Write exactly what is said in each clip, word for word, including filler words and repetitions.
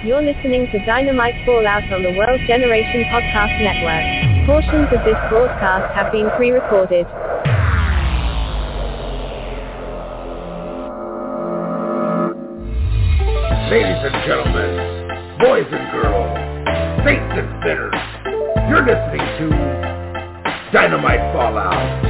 You're listening to Dynamite Fallout on the World Generation Podcast Network. Portions of this broadcast have been pre-recorded. Ladies and gentlemen, boys and girls, saints and sinners, you're listening to Dynamite Fallout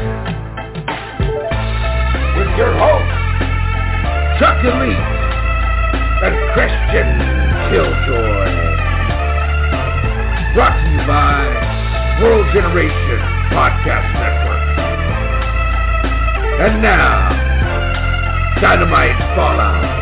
with your hosts, Chuck Elite and Christian Killjoy. Brought to you by World Generation Podcast Network. And now, Dynamite Fallout.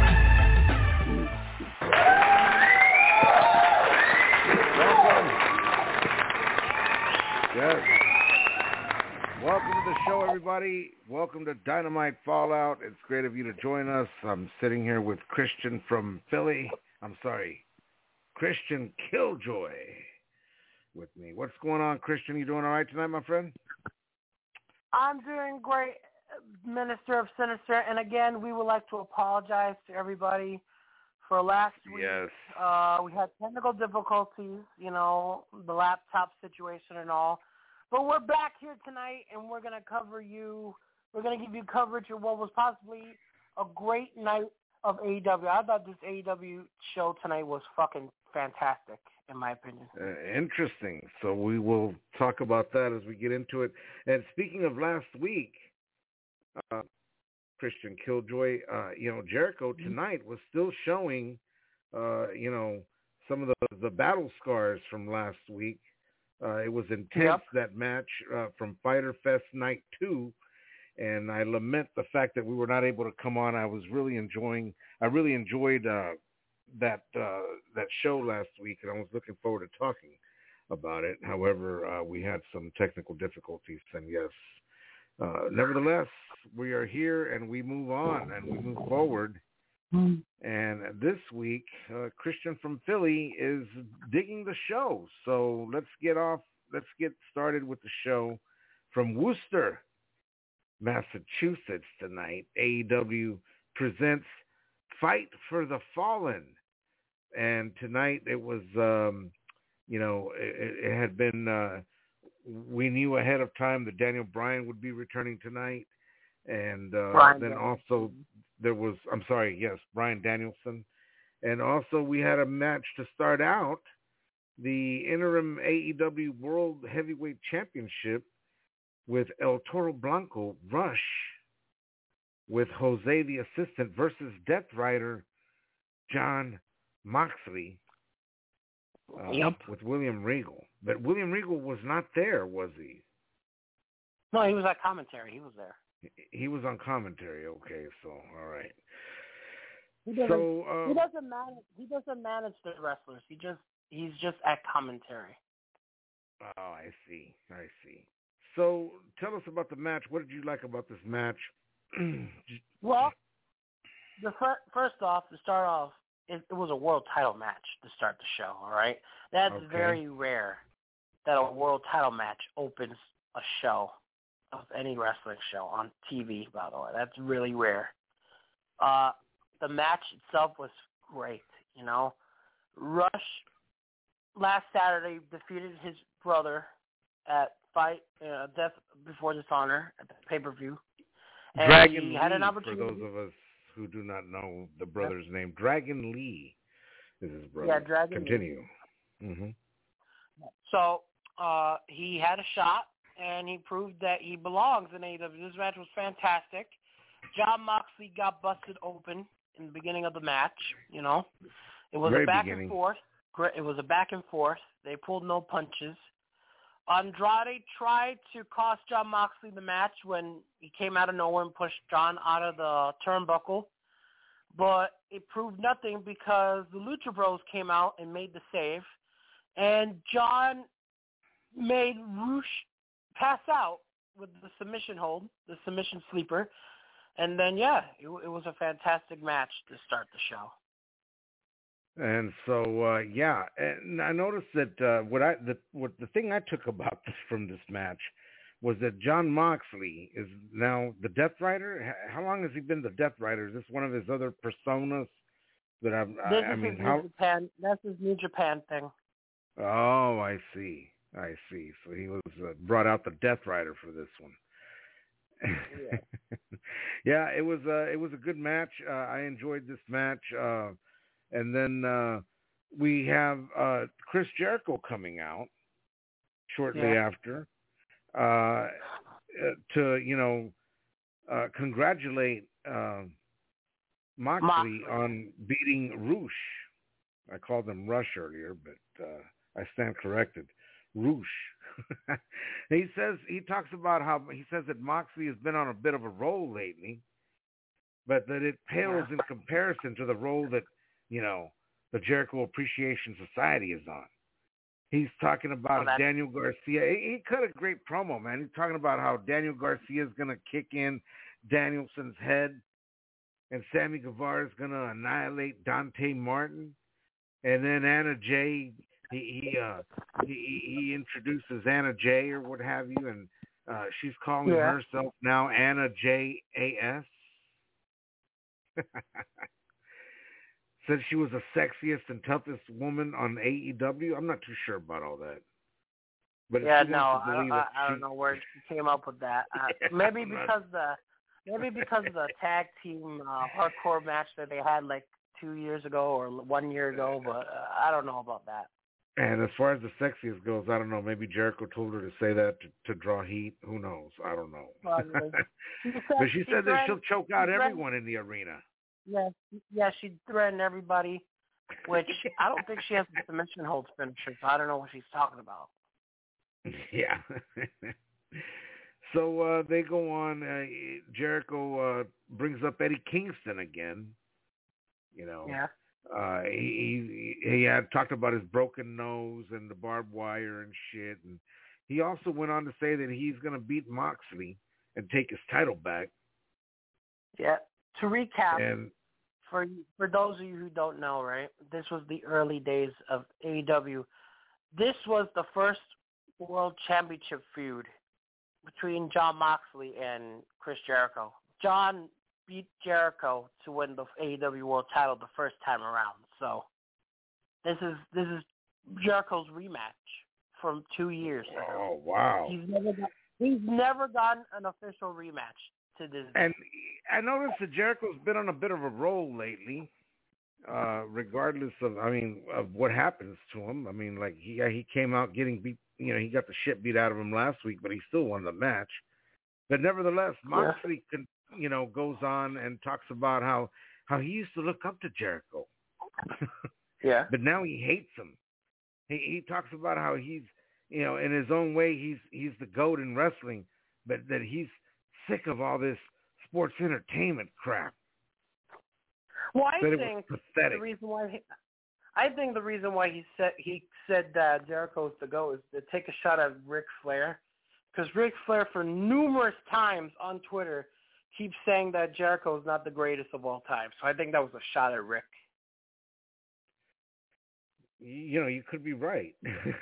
Welcome to the show, everybody. Welcome to Dynamite Fallout. It's great of you to join us. I'm sitting here with Christian from Philly. I'm sorry, Christian Killjoy with me. What's going on, Christian? You doing all right tonight, my friend? I'm doing great, Minister of Sinister. And again, we would like to apologize to everybody for last week. Yes. Uh, we had technical difficulties, you know, the laptop situation and all. But we're back here tonight, and we're going to cover you. We're going to give you coverage of what was possibly a great night of A E W. I thought this A E W show tonight was fucking fantastic, in my opinion. Uh, interesting. So we will talk about that as we get into it. And speaking of last week, uh, Christian Killjoy, uh, you know, Jericho tonight was still showing, uh, you know, some of the, the battle scars from last week. Uh, it was intense, yep. that match uh, from Fyter Fest Night two, and I lament the fact that we were not able to come on. I was really enjoying, I really enjoyed uh, that uh, that show last week, and I was looking forward to talking about it. However, uh, we had some technical difficulties, and yes, uh, nevertheless, we are here, and we move on, and we move forward. And this week, uh, Christian from Philly is digging the show. So let's get off. Let's get started with the show from Worcester, Massachusetts tonight. A E W presents Fight for the Fallen. And tonight it was, um, you know, it, it had been, uh, we knew ahead of time that Daniel Bryan would be returning tonight. And uh, then also there was, I'm sorry, yes, Bryan Danielson. And also we had a match to start out, the interim A E W World Heavyweight Championship with El Toro Blanco, Rush, with Jose the Assistant versus Death Rider Jon Moxley, uh, yep. with William Regal. But William Regal was not there, was he? No, he was at commentary. He was there. He was on commentary. Okay, so all right. He doesn't. So uh, he doesn't manage. He doesn't manage the wrestlers. He just. He's just at commentary. Oh, I see. I see. So tell us about the match. What did you like about this match? Well, the fir- first off, to start off, it, it was a world title match to start the show. All right, that's okay. very rare that a world title match opens a show. Of any wrestling show on T V, by the way. That's really rare. Uh, the match itself was great, you know. Rush last Saturday defeated his brother at Fight uh, Death Before Dishonor at the pay-per-view. And Dragon he had Lee, an opportunity. for those of us who do not know the brother's yeah. name. Dragon Lee is his brother. Yeah, Dragon Continue. Lee. Mm-hmm. So uh, he had a shot. And he proved that he belongs in A E W. This match was fantastic. Jon Moxley got busted open in the beginning of the match. You know, it was Very a back beginning. and forth. It was a back and forth. They pulled no punches. Andrade tried to cost Jon Moxley the match when he came out of nowhere and pushed Jon out of the turnbuckle, but it proved nothing because the Lucha Bros came out and made the save, and Jon made Rush pass out with the submission hold, the submission sleeper, and then, yeah, it, it was a fantastic match to start the show. And so, uh, yeah, and I noticed that uh, what I the what the thing I took about this, from this match was that Jon Moxley is now the Death Rider. How long has he been the Death Rider? Is this one of his other personas But I'm, I, This I is mean, his how? New Japan. That's his New Japan thing. Oh, I see. I see. So he was uh, brought out the Death Rider for this one. Yeah. Yeah, it was uh, it was a good match. Uh, I enjoyed this match. Uh, and then uh, we have uh, Chris Jericho coming out shortly Yeah. after uh, to, you know, uh, congratulate uh, Moxley, Moxley on beating Rush. I called him Rush earlier, but uh, I stand corrected. Rush. he says he talks about how he says that Moxley has been on a bit of a roll lately, but that it pales yeah. in comparison to the role that, you know, the Jericho Appreciation Society is on. He's talking about oh, Daniel Garcia. He, he cut a great promo, man. He's talking about how Daniel Garcia is going to kick in Danielson's head, and Sammy Guevara is going to annihilate Dante Martin, and then Anna Jay. He he, uh, he he introduces Anna Jay or what have you, and uh, she's calling yeah. herself now Anna J A S. Said she was the sexiest and toughest woman on A E W. I'm not too sure about all that. But yeah, no, I don't, I, I don't know where she came up with that. Uh, maybe because the maybe because of the tag team uh, hardcore match that they had like two years ago or one year ago, but uh, I don't know about that. And as far as the sexiest goes, I don't know. Maybe Jericho told her to say that to, to draw heat. Who knows? I don't know. she said, but she, she said that she'll choke out she everyone in the arena. Yeah, yeah, she threatened everybody, which I don't think she has the submission holds finisher, so I don't know what she's talking about. Yeah. so uh, they go on. Uh, Jericho uh, brings up Eddie Kingston again. You know. Yeah. Uh, he, he he had talked about his broken nose and the barbed wire and shit, and he also went on to say that he's going to beat Moxley and take his title back. Yeah. To recap, and, for for those of you who don't know, right, this was the early days of A E W. This was the first World Championship feud between Jon Moxley and Chris Jericho. John beat Jericho to win the A E W World Title the first time around. So this is this is Jericho's rematch from two years ago. Oh wow! He's never got, he's never gotten an official rematch to this. And I noticed that Jericho's been on a bit of a roll lately. Uh, regardless of, I mean, of what happens to him. I mean, like he he came out getting beat. You know, he got the shit beat out of him last week, but he still won the match. But nevertheless, Moxley can. You know, goes on and talks about how, how he used to look up to Jericho. Yeah. But now he hates him. He he talks about how he's, you know, in his own way, he's he's the GOAT in wrestling, but that he's sick of all this sports entertainment crap. Well, I that think the reason why he, I think the reason why he said he said that Jericho's the GOAT is to take a shot at Ric Flair, because Ric Flair for numerous times on Twitter keeps saying that Jericho is not the greatest of all time. So I think that was a shot at Rick. You know, you could be right.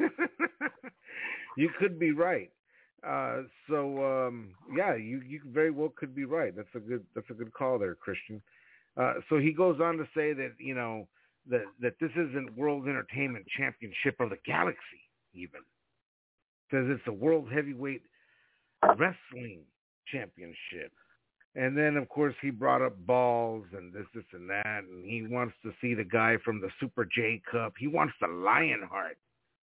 you could be right. Uh, so um, yeah, you you very well could be right. That's a good that's a good call there, Christian. Uh, so he goes on to say that you know that that this isn't World Entertainment Championship of the Galaxy, even says it's a World Heavyweight Wrestling Championship. And then, of course, he brought up balls and this, this, and that, and he wants to see the guy from the Super J Cup. He wants the Lionheart.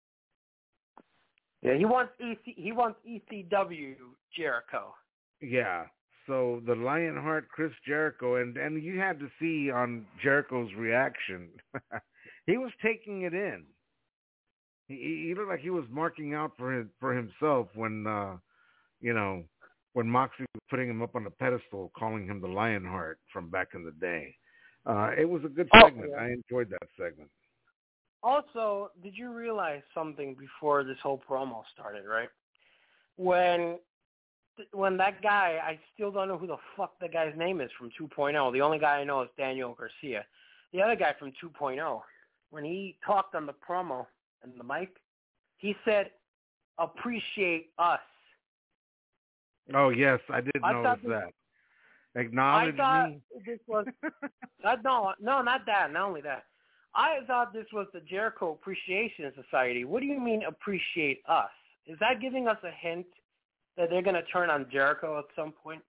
Yeah, he wants E C. He wants E C W Jericho. Yeah, so the Lionheart, Chris Jericho, and and you had to see on Jericho's reaction. He was taking it in. He, he looked like he was marking out for his, for himself when, uh, you know. when Moxley was putting him up on the pedestal, calling him the Lionheart from back in the day. Uh, it was a good segment. Oh, yeah. I enjoyed that segment. Also, did you realize something before this whole promo started, right? When when that guy, I still don't know who the fuck the guy's name is from two point oh. The only guy I know is Daniel Garcia. The other guy from two point oh, when he talked on the promo and the mic, he said, appreciate us. Oh, yes, I did I notice this, that. Acknowledge I thought me. this was uh, no, no, not that. Not only that, I thought this was the Jericho Appreciation Society. What do you mean appreciate us? Is that giving us a hint that they're going to turn on Jericho at some point?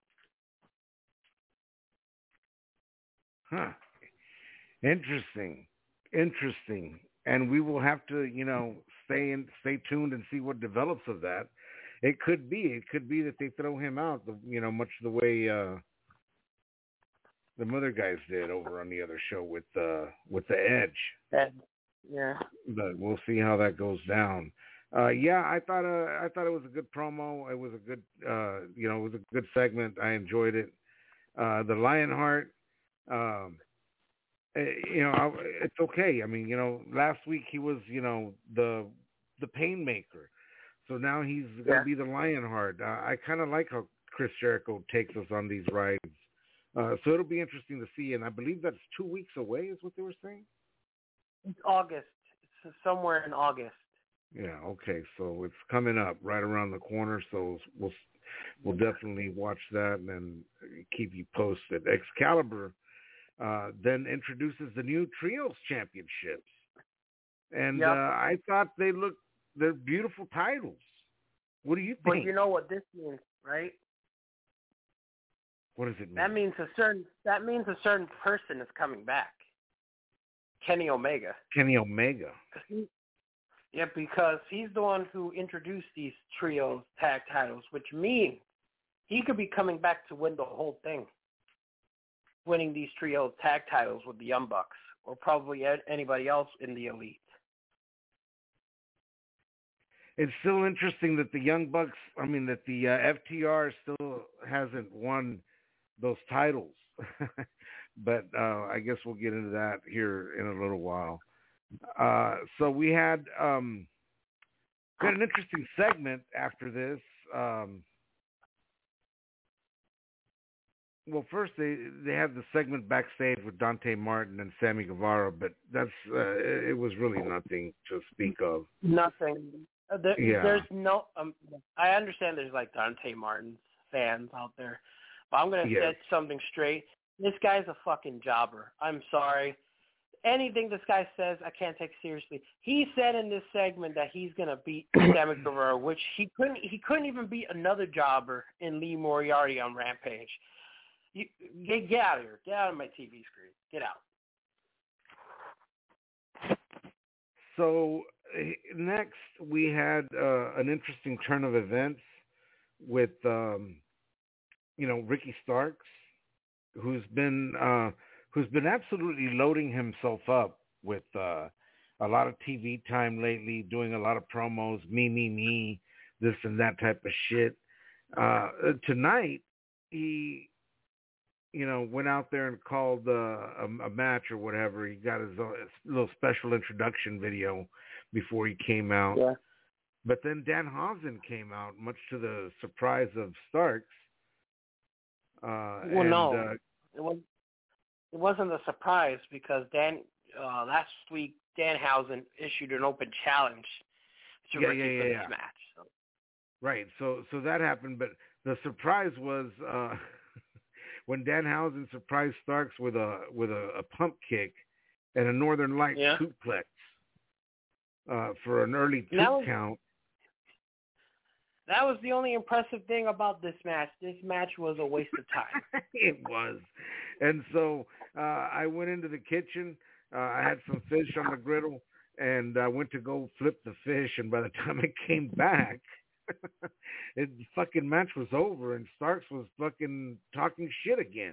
Huh. Interesting. Interesting. And we will have to, you know, stay in, stay tuned and see what develops of that. It could be. It could be that they throw him out, the, you know, much the way uh, the other guys did over on the other show with uh, with the Edge. That, yeah. But we'll see how that goes down. Uh, yeah, I thought uh, I thought it was a good promo. It was a good, uh, you know, it was a good segment. I enjoyed it. Uh, the Lionheart, um, you know, I, it's okay. I mean, you know, last week he was, you know, the the Painmaker. So now he's going to yeah. be the Lionheart. Uh, I kind of like how Chris Jericho takes us on these rides. Uh, so it'll be interesting to see. And I believe that's two weeks away is what they were saying? It's August. It's somewhere in August. Yeah, okay. So it's coming up right around the corner. So we'll we'll definitely watch that and keep you posted. Excalibur uh, then introduces the new Trios Championships. And yep. uh, I thought they looked, they're beautiful titles. What do you think? But you know what this means, right? What does it mean? That means a certain that means a certain person is coming back. Kenny Omega. Kenny Omega. Yeah, because he's the one who introduced these trios tag titles, which means he could be coming back to win the whole thing, winning these trio tag titles with the Young Bucks or probably anybody else in the Elite. It's still interesting that the Young Bucks, I mean, that the uh, F T R still hasn't won those titles. But uh, I guess we'll get into that here in a little while. Uh, so we had, um, we had an interesting segment after this. Um, well, first they they had the segment backstage with Dante Martin and Sammy Guevara, but that's uh, it was really nothing to speak of. Nothing. Uh, there, yeah. There's no. Um, I understand there's like Dante Martin's fans out there, but I'm gonna yes. set something straight. This guy's a fucking jobber. I'm sorry. Anything this guy says, I can't take seriously. He said in this segment that he's gonna beat Sammy Guevara, which he couldn't. He couldn't even beat another jobber in Lee Moriarty on Rampage. You, get, get out of here. Get out of my T V screen. Get out. So next we had uh, an interesting turn of events with, um, you know, Ricky Starks, who's been uh, who's been absolutely loading himself up with uh, a lot of T V time lately, doing a lot of promos, me, me, me, this and that type of shit. Uh, tonight, he, you know, went out there and called uh, a, a match or whatever. He got his, own, his little special introduction video before he came out. Yeah. But then Danhausen came out, much to the surprise of Starks. Uh, well, and, no, uh, it, was, it wasn't a surprise because Dan uh, last week Danhausen issued an open challenge to yeah, Ricky yeah, yeah, for this yeah. match. So. Right. So, so that happened, but the surprise was uh, when Danhausen surprised Starks with a with a, a pump kick and a Northern Light yeah. suplex uh, for an early two was, count. That was the only impressive thing about this match. This match was a waste of time. It was. And so uh, I went into the kitchen. Uh, I had some fish on the griddle, and I went to go flip the fish. And by the time I came back, it, the fucking match was over, and Starks was fucking talking shit again.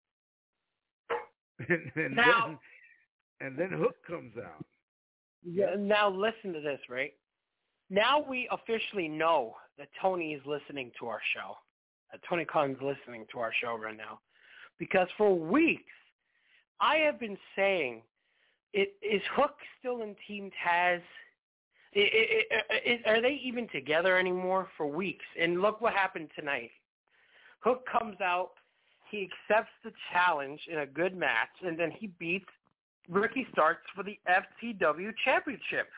and, and now, then, and then Hook comes out. Yeah. Now listen to this, right? Now we officially know that Tony is listening to our show. That Tony Khan's listening to our show right now. Because for weeks, I have been saying, it, is Hook still in Team Taz? It, it, it, it, are they even together anymore? For weeks. And look what happened tonight. Hook comes out, he accepts the challenge in a good match, and then he beats Ricky Starks for the F T W Championship.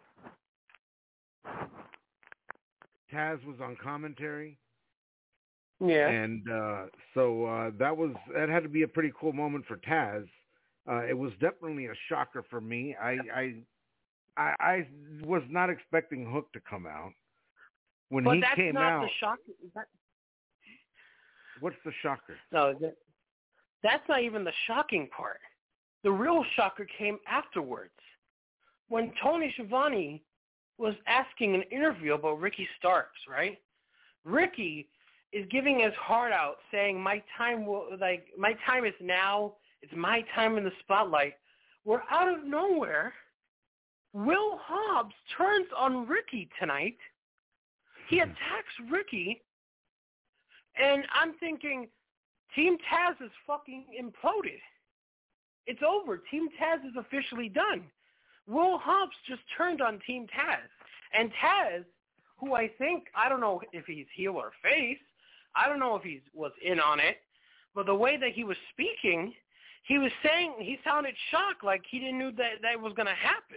Taz was on commentary, Yeah. And uh, so uh, that was that had to be a pretty cool moment for Taz. Uh, it was definitely a shocker for me. I, I I I was not expecting Hook to come out. When but he that's came not out, the shock. That, what's the shocker? no, that, that's not even the shocking part. The real shocker came afterwards. When Tony Schiavone was asking an interview about Ricky Starks, right? Ricky is giving his heart out, saying, "My time will, like, my time is now. It's my time in the spotlight." Where out of nowhere, Will Hobbs turns on Ricky tonight. He attacks Ricky, and I'm thinking, Team Taz is fucking imploded. It's over. Team Taz is officially done. Will Hobbs just turned on Team Taz. And Taz, who I think, I don't know if he's heel or face, I don't know if he was in on it, but the way that he was speaking, he was saying, he sounded shocked, like he didn't know that that was going to happen.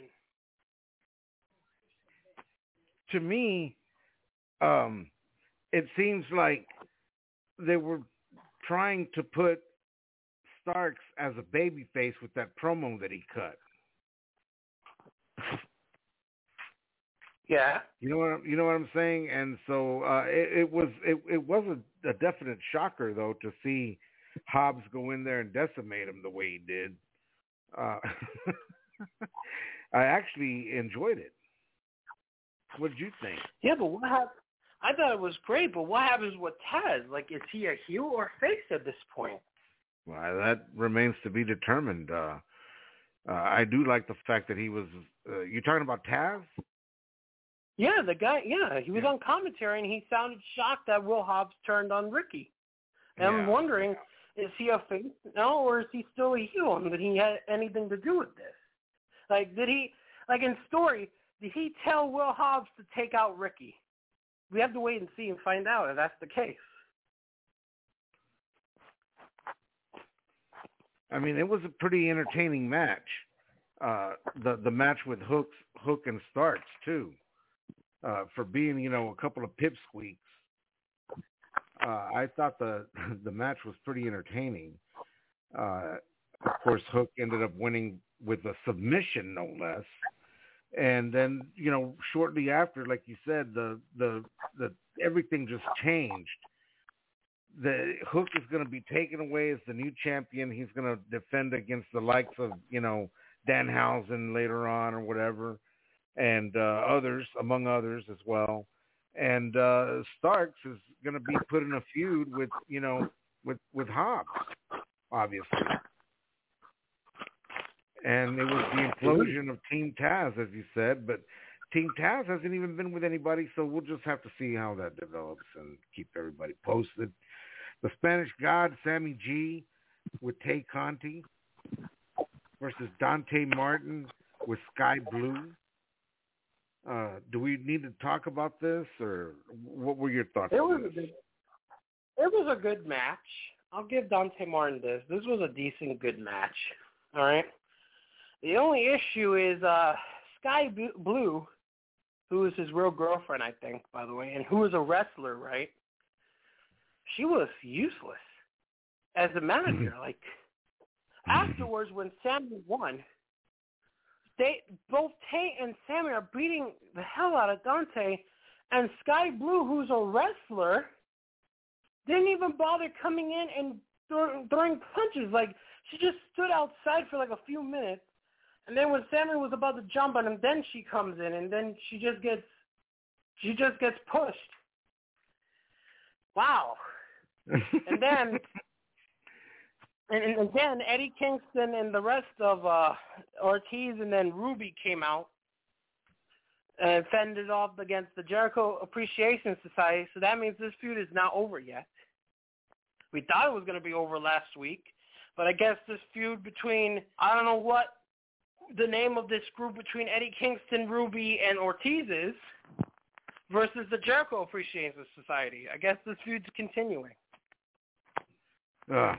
To me, um, it seems like they were trying to put Starks as a babyface with that promo that he cut. Yeah. You know what I'm, you know what I'm saying? And so uh, it, it was it, it was a, a definite shocker though to see Hobbs go in there and decimate him the way he did. Uh, I actually enjoyed it. What did you think? Yeah, but what happened? I thought it was great, but what happens with Taz? Like, is he a heel or face at this point? Well, that remains to be determined. Uh, uh, I do like the fact that he was. Uh, you talking about Taz? Yeah, the guy. Yeah, he was Yeah. on commentary, and he sounded shocked that Will Hobbs turned on Ricky. And Yeah. I'm wondering, is he a face now, or is he still a heel? And did he have anything to do with this? Like, did he? Like in story, did he tell Will Hobbs to take out Ricky? We have to wait and see and find out if that's the case. I mean, it was a pretty entertaining match. Uh, the the match with Hooks, Hook and Starks too, uh, for being you know a couple of pipsqueaks. Uh, I thought the the match was pretty entertaining. Uh, of course, Hook ended up winning with a submission, no less. And then, you know, shortly after, like you said, the the the everything just changed. The Hook is going to be taken away as the new champion. He's going to defend against the likes of, you know, Danhausen later on or whatever, and uh, others, among others as well. And uh, Starks is going to be put in a feud with, you know, with with Hobbs, obviously. And it was the implosion of Team Taz, as you said, but Team Taz hasn't even been with anybody, so we'll just have to see how that develops and keep everybody posted. The Spanish God, Sammy G, with Tay Conti versus Dante Martin with Sky Blue. Uh, do we need to talk about this, or what were your thoughts It on was this? a good, it was a good match. I'll give Dante Martin this. This was a decent, good match. All right. The only issue is uh, Sky Blue, who is his real girlfriend, I think, by the way, and who is a wrestler, right? She was useless as a manager. Like, afterwards, when Sammy won, they both Tay and Sammy are beating the hell out of Dante, and Sky Blue, who's a wrestler, didn't even bother coming in and throw, throwing punches. Like, she just stood outside for like a few minutes. And then when Sammy was about to jump on him, then she comes in, and then she just gets, she just gets pushed. Wow. and then, and, and again, Eddie Kingston and the rest of uh, Ortiz and then Ruby came out and fended off against the Jericho Appreciation Society. So that means this feud is not over yet. We thought it was going to be over last week, but I guess this feud between, I don't know what the name of this group between Eddie Kingston, Ruby, and Ortiz is, versus the Jericho Appreciation Society. I guess this feud's continuing. Uh,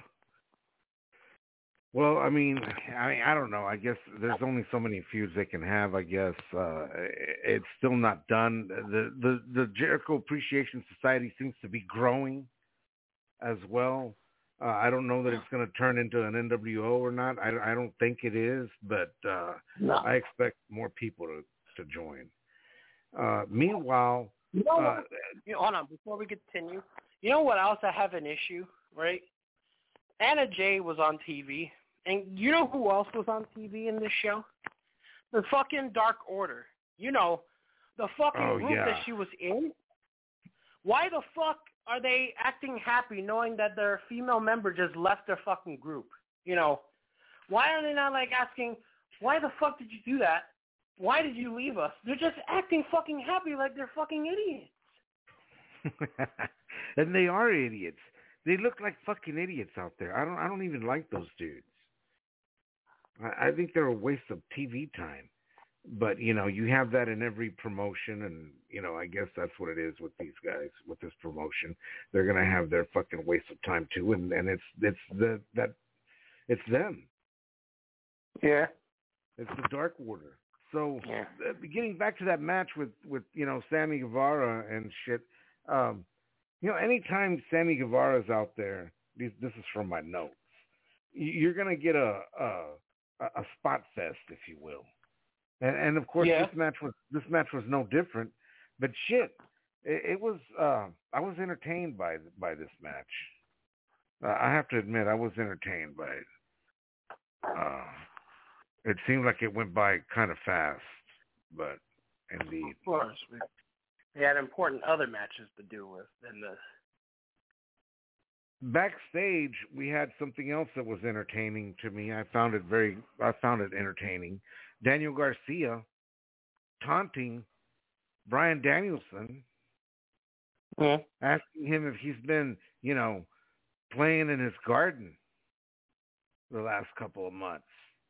well, I mean, I mean, I don't know. I guess there's only so many feuds they can have. I guess uh, it's still not done. The, the the Jericho Appreciation Society seems to be growing as well. Uh, I don't know that it's going to turn into an N W O or not. I, I don't think it is, but uh, No. I expect more people to, to join. Uh, meanwhile, You know uh, what? You know, hold on, before we continue, you know what else I have an issue, right? Anna Jay was on T V, and you know who else was on T V in this show? The fucking Dark Order. You know, the fucking oh, group yeah. that she was in. Why the fuck are they acting happy knowing that their female member just left their fucking group? You know, why are they not like asking, why the fuck did you do that? Why did you leave us? They're just acting fucking happy like they're fucking idiots. And they are idiots. They look like fucking idiots out there. I don't I don't even like those dudes. I, I think they're a waste of T V time. But, you know, you have that in every promotion, and, you know, I guess that's what it is with these guys, with this promotion. They're going to have their fucking waste of time, too, and, and it's it's the that it's them. Yeah. It's the Dark Order. So, yeah. uh, getting back to that match with, with you know, Sammy Guevara and shit, um, you know, anytime Sammy Guevara's out there, this, this is from my notes, you're going to get a, a a spot fest, if you will. And, and of course, yeah. this match was this match was no different. But shit, it, it was. Uh, I was entertained by by this match. Uh, I have to admit, I was entertained by it. Uh, it seemed like it went by kind of fast, but indeed, Of course, we, we had important other matches to deal with than this. Backstage, we had something else that was entertaining to me. I found it very. I found it entertaining. Daniel Garcia taunting Bryan Danielson, yeah. asking him if he's been, you know, playing in his garden the last couple of months.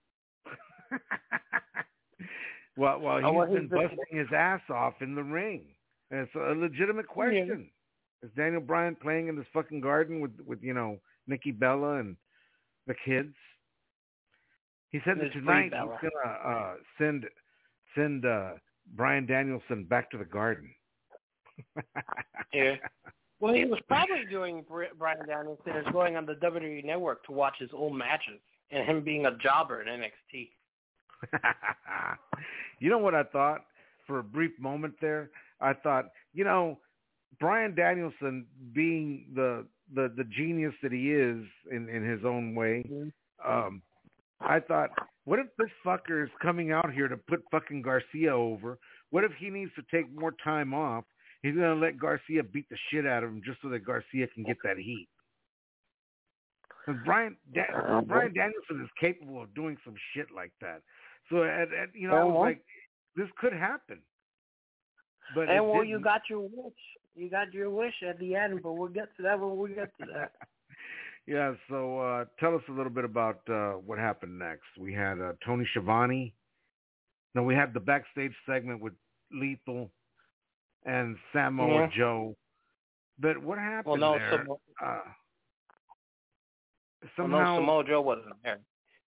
while while Oh, well, he's been he's been... busting his ass off in the ring. And it's a legitimate question. Yeah. Is Daniel Bryan playing in this fucking garden with, with you know, Nikki Bella and the kids? He said that tonight he's going to uh, send send uh, Bryan Danielson back to the garden. yeah. Well, he was probably doing Bryan Danielson is going on the W W E Network to watch his old matches and him being a jobber in N X T. You know what I thought for a brief moment there? I thought, you know, Bryan Danielson being the the, the genius that he is in, in his own way, mm-hmm. um, I thought, what if this fucker is coming out here to put fucking Garcia over? What if he needs to take more time off? He's going to let Garcia beat the shit out of him just so that Garcia can get that heat. Because Bryan, da- Bryan Danielson is capable of doing some shit like that. So, at, at, you know, I was like, this could happen. But and well, you got your wish. You got your wish at the end, but we'll get to that when we get to that. Yeah, so uh, tell us a little bit about uh, what happened next. We had uh, Tony Schiavone. No, we had the backstage segment with Lethal and Samoa yeah. Joe. But what happened well, no, there? Samo- uh, somehow, well, no, Samoa Joe wasn't there.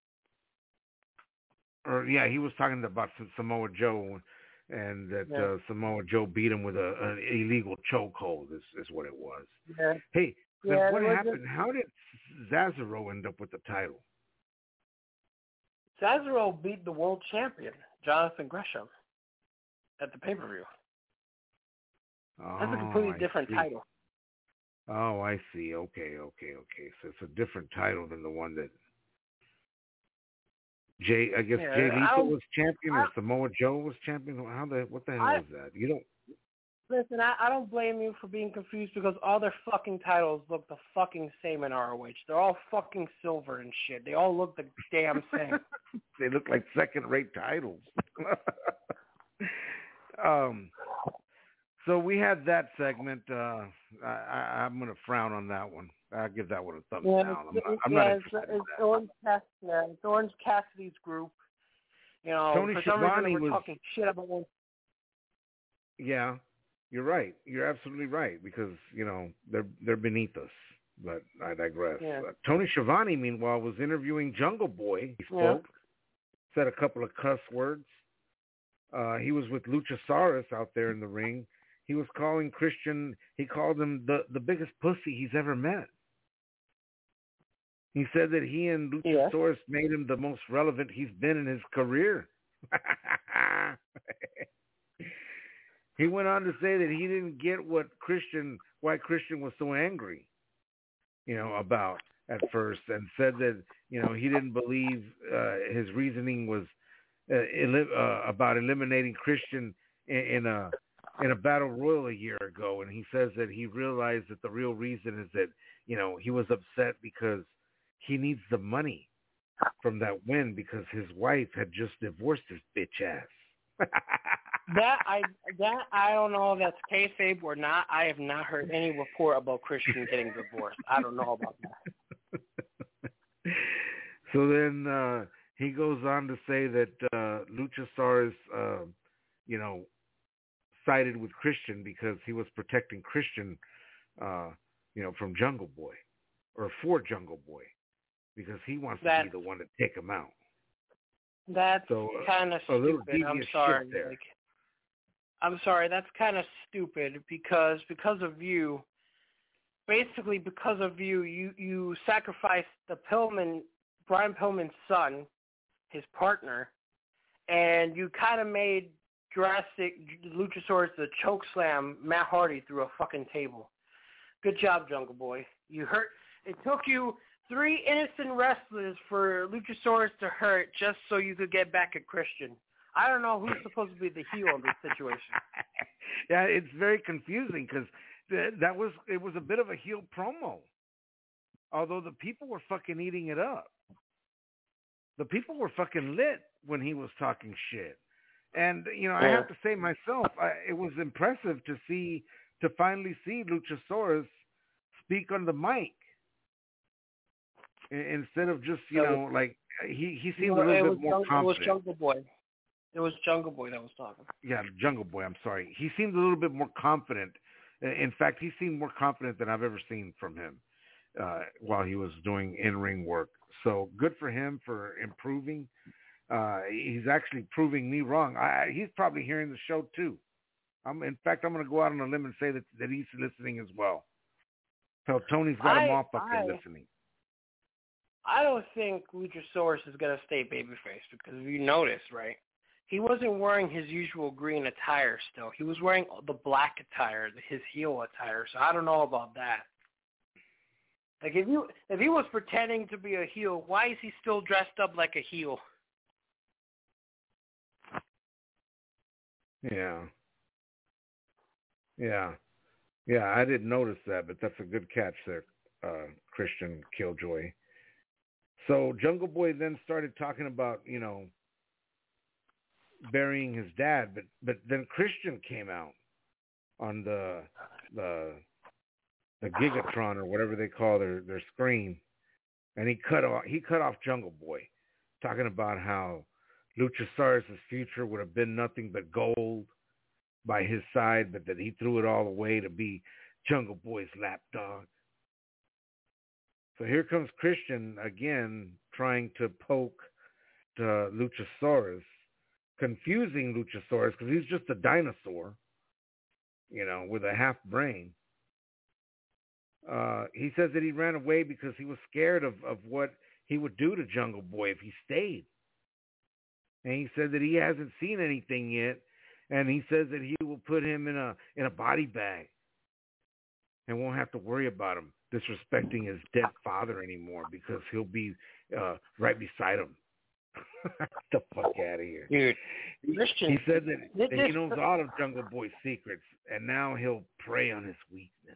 Or yeah, he was talking about Samoa Joe, and that yeah. uh, Samoa Joe beat him with a, an illegal chokehold. Is is what it was. Yeah. Hey. Then yeah, what happened? Just... How did Cesaro end up with the title? Cesaro beat the world champion, Jonathan Gresham, at the pay-per-view. Oh, That's a completely I different see. title. Oh, I see. Okay, okay, okay. So it's a different title than the one that Jay. I guess yeah, Jay Lethal was champion, or I, Samoa Joe was champion. How the what the hell I, is that? You don't. Listen, I, I don't blame you for being confused because all their fucking titles look the fucking same in R O H. They're all fucking silver and shit. They all look the damn same. They look like second-rate titles. um. So we had that segment. Uh, I, I'm going to frown on that one. I'll give that one a thumbs yeah, down. I'm not, I'm yeah, not it's, interested it's in that. Orange Cass- yeah, it's Orange Cassidy's group. You know, Tony for some reason Schiavone we're was talking shit about one. Yeah, you're right. You're absolutely right because you know they're they're beneath us. But I digress. Yeah. Uh, Tony Schiavone, meanwhile, was interviewing Jungle Boy. He spoke, yeah. said a couple of cuss words. Uh, he was with Luchasaurus out there in the ring. He was calling Christian. He called him the the biggest pussy he's ever met. He said that he and Luchasaurus yeah. made him the most relevant he's been in his career. He went on to say that he didn't get what Christian, why Christian was so angry, you know, about at first, and said that, you know, he didn't believe uh, his reasoning was uh, el- uh, about eliminating Christian in, in a in a battle royal a year ago. And he says that he realized that the real reason is that, you know, he was upset because he needs the money from that win because his wife had just divorced his bitch ass. That I that I don't know if that's kayfabe or not. I have not heard any report about Christian getting divorced. I don't know about that. So then uh, he goes on to say that uh, Luchasaurus, uh, you know, sided with Christian because he was protecting Christian, uh, you know, from Jungle Boy or for Jungle Boy because he wants that's, to be the one to take him out. That's so, kind of stupid. I'm sorry. Like, I'm sorry, that's kind of stupid because because of you, basically because of you, you, you sacrificed the Pillman, Brian Pillman's son, his partner, and you kind of made Jurassic Luchasaurus the choke slam Matt Hardy through a fucking table. Good job, Jungle Boy. You hurt. It took you three innocent wrestlers for Luchasaurus to hurt just so you could get back at Christian. I don't know who's supposed to be the heel in this situation. Yeah, it's very confusing because th- that was it was a bit of a heel promo. Although the people were fucking eating it up. The people were fucking lit when he was talking shit. And, you know, I have to say myself, I, it was impressive to see, to finally see Luchasaurus speak on the mic. Instead of just, you know, like, he, he seemed a little bit more confident. It was Jungle Boy. It was Jungle Boy that was talking. Yeah, Jungle Boy, I'm sorry. He seemed a little bit more confident. In fact, he seemed more confident than I've ever seen from him uh, while he was doing in-ring work. So good for him for improving. Uh, he's actually proving me wrong. I, he's probably hearing the show too. I'm, in fact, I'm going to go out on a limb and say that, that he's listening as well. So Tony's got I, him all fucking I, listening. I don't think Luchasaurus is going to stay babyface because if you notice, right, he wasn't wearing his usual green attire still. He was wearing the black attire, his heel attire. So I don't know about that. Like if you if he was pretending to be a heel, why is he still dressed up like a heel? Yeah. Yeah. Yeah, I didn't notice that, but that's a good catch there, uh, Christian Killjoy. So Jungle Boy then started talking about, you know, burying his dad, but but then Christian came out on the the the Gigatron or whatever they call their, their screen, and he cut off he cut off Jungle Boy, talking about how Luchasaurus' future would have been nothing but gold by his side, but that he threw it all away to be Jungle Boy's lapdog. So here comes Christian again trying to poke uh, Luchasaurus, confusing Luchasaurus because he's just a dinosaur, you know, with a half brain. Uh, he says that he ran away because he was scared of, of what he would do to Jungle Boy if he stayed. And he said that he hasn't seen anything yet, and he says that he will put him in a in a body bag and won't have to worry about him disrespecting his dead father anymore because he'll be uh, right beside him. Get the fuck out of here. Dude, Christian, he said that, that he knows all of Jungle Boy's secrets, and now he'll prey on his weakness.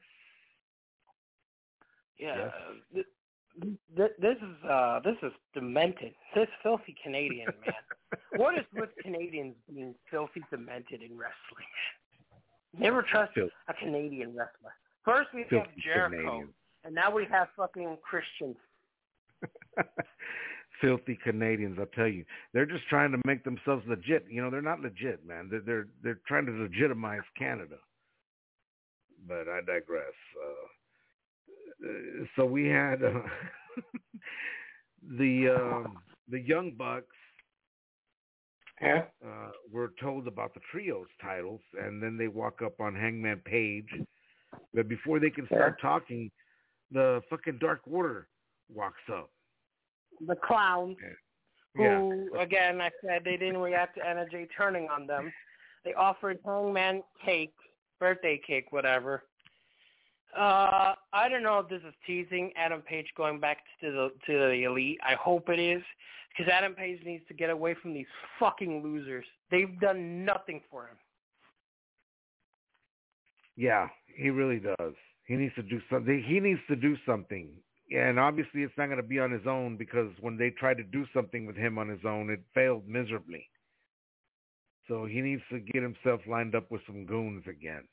Yeah, yes. this, this is uh, this is demented. This filthy Canadian, man. What is with Canadians being filthy demented in wrestling? Never trust filthy. a Canadian wrestler. First we filthy have Jericho, Canadian. And now we have fucking Christian. Filthy Canadians, I'll tell you. They're just trying to make themselves legit. You know, they're not legit, man. They're they're, they're trying to legitimize Canada. But I digress. Uh, so we had uh, the uh, the Young Bucks. Yeah. Uh, were told about the trios titles, and then they walk up on Hangman Page. But before they can start yeah. talking, the fucking Dark Order walks up. The clowns, yeah. who, yeah. again, I said they didn't react to N J turning on them. They offered Hangman cake, birthday cake, whatever. Uh, I don't know if this is teasing Adam Page going back to the to the Elite. I hope it is, because Adam Page needs to get away from these fucking losers. They've done nothing for him. Yeah, he really does. He needs to do something. He needs to do something. And obviously it's not going to be on his own, because when they tried to do something with him on his own, it failed miserably. So he needs to get himself lined up with some goons again.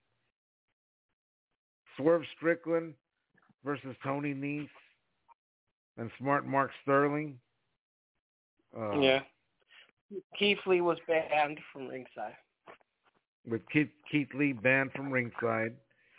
Swerve Strickland versus Tony Nese and Smart Mark Sterling. Uh, yeah. Keith Lee was banned from ringside. With Keith, Keith Lee banned from ringside.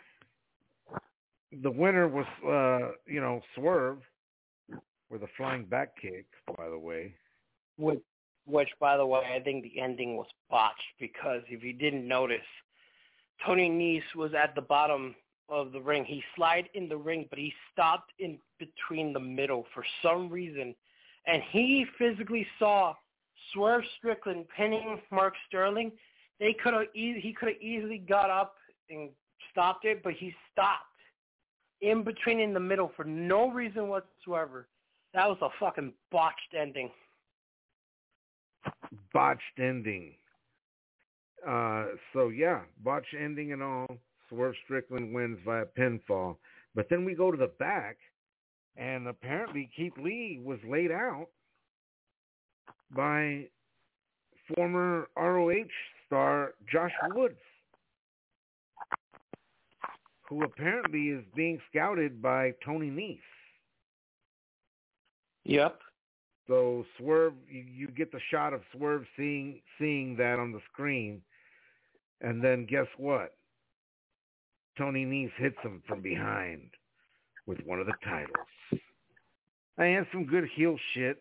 The winner was, uh, you know, Swerve with a flying back kick, by the way. Which, which, by the way, I think the ending was botched, because if you didn't notice, Tony Nese was at the bottom of the ring. He slid in the ring, but he stopped in between the middle for some reason, and he physically saw Swerve Strickland pinning Mark Sterling. They could have e- he could have easily got up and stopped it, but he stopped in between in the middle for no reason whatsoever. That was a fucking botched ending. Botched ending. Uh, so yeah, botched ending and all. Swerve Strickland wins via pinfall. But then we go to the back, and apparently Keith Lee was laid out by former R O H star Josh Woods, who apparently is being scouted by Tony Nese. Yep. So Swerve, you, you get the shot of Swerve seeing seeing that on the screen, and then guess what? Tony Nese hits him from behind with one of the titles. I had some good heel shit.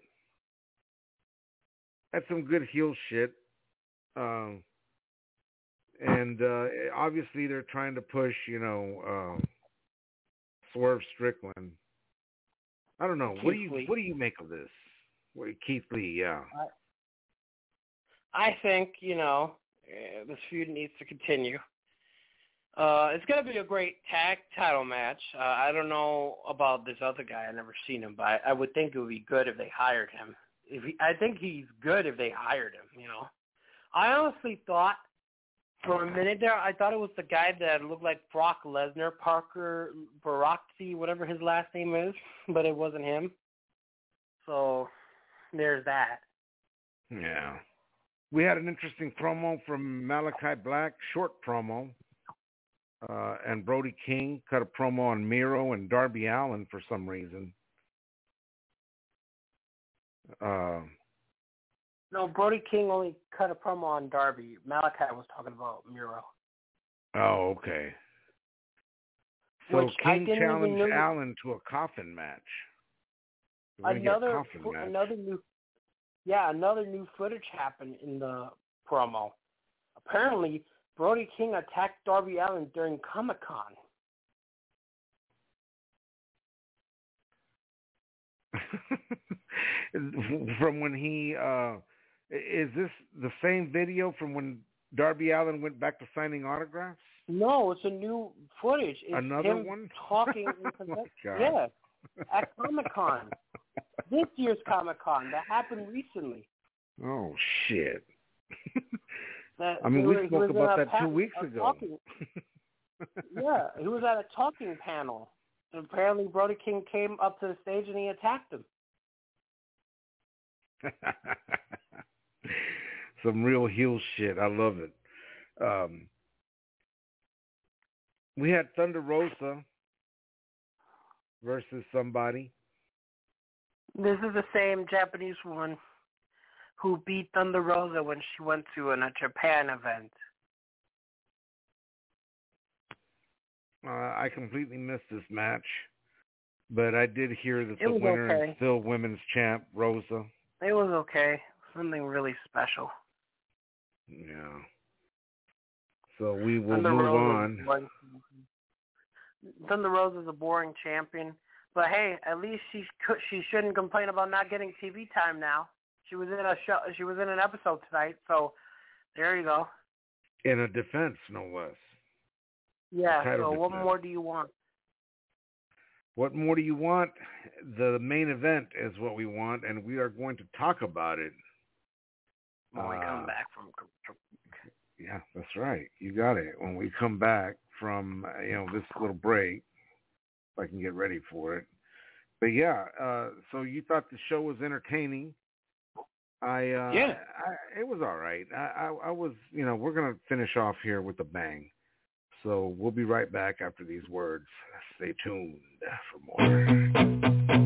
Had some good heel shit. Um, and uh, obviously they're trying to push, you know, um, Swerve Strickland. I don't know. Keith what do you Lee. What do you make of this? Wait, Keith Lee, yeah. I, I think, you know, uh, this feud needs to continue. Uh, it's going to be a great tag title match. Uh, I don't know about this other guy. I've never seen him, but I, I would think it would be good if they hired him. If he, I think he's good if they hired him, you know. I honestly thought, for a minute there, I thought it was the guy that looked like Brock Lesnar, Parker Baroxy, whatever his last name is, but it wasn't him. So there's that. Yeah. We had an interesting promo from Malachi Black, short promo. Uh, and Brody King cut a promo on Miro and Darby Allin for some reason. Uh, no, Brody King only cut a promo on Darby. Malachi was talking about Miro. Oh, okay. So Which King challenged Allin to a coffin match. Another, coffin fo- match. another new, yeah, another new footage happened in the promo. Apparently, Brody King attacked Darby Allin during Comic-Con. From when he, uh, is this the same video from when Darby Allin went back to signing autographs? No, it's a new footage. It's Another him one? talking. Oh my God. Yeah, at Comic-Con. This year's Comic-Con. That happened recently. Oh, shit. That, I mean, we we spoke about that two weeks ago. Talking, yeah, he was at a talking panel. And apparently Brody King came up to the stage and he attacked him. Some real heel shit. I love it. Um, we had Thunder Rosa versus somebody. This is the same Japanese woman who beat Thunder Rosa when she went to an, a Japan event. Uh, I completely missed this match, but I did hear that it the winner okay. is still women's champ, Rosa. It was okay. Something really special. Yeah. So we will Thunder move Rosa on. Was, Thunder Rosa is a boring champion. But hey, at least she could, she shouldn't complain about not getting T V time now. She was in a show. She was in an episode tonight. So there you go. In a defense, no less. Yeah. So what more do you want? What more do you want? The main event is what we want, and we are going to talk about it. When we come uh, back from. Yeah, that's right. You got it. When we come back from you know this little break, if I can get ready for it. But yeah, uh, so you thought the show was entertaining. I uh, yeah, I, it was all right. I, I, I was, you know, we're gonna finish off here with a bang. So we'll be right back after these words. Stay tuned for more.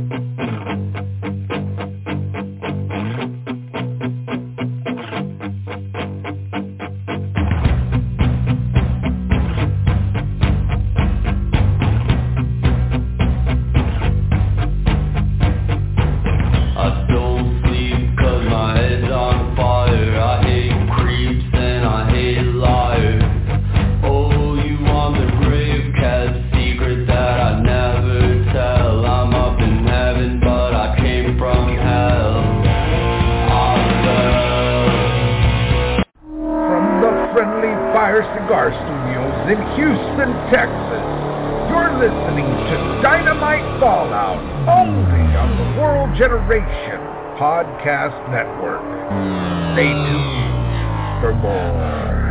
Cigar Studios in Houston, Texas. You're listening to Dynamite Fallout, only on the World Generation Podcast Network. Stay tuned for more.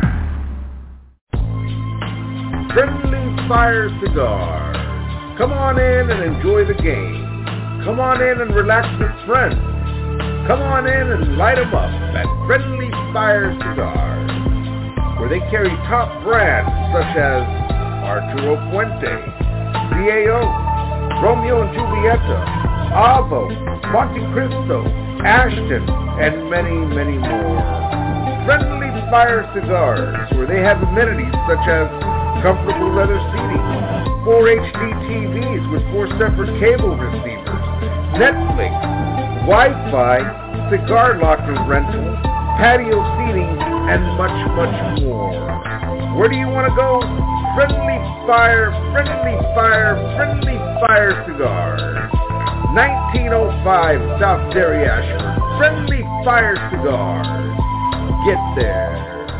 Friendly Fire Cigars. Come on in and enjoy the game. Come on in and relax with friends. Come on in and light them up at Friendly Fire Cigars, where they carry top brands such as Arturo Fuente, C A O, Romeo and Julieta, Avo, Monte Cristo, Ashton, and many, many more. Friendly Fire Cigars, where they have amenities such as comfortable leather seating, four H D T Vs with four separate cable receivers, Netflix, Wi-Fi, cigar locker rental, patio seating, and much, much more. Where do you want to go? Friendly Fire, Friendly Fire, Friendly Fire Cigars. nineteen oh five South Dairy Ashford. Friendly Fire Cigars. Get there.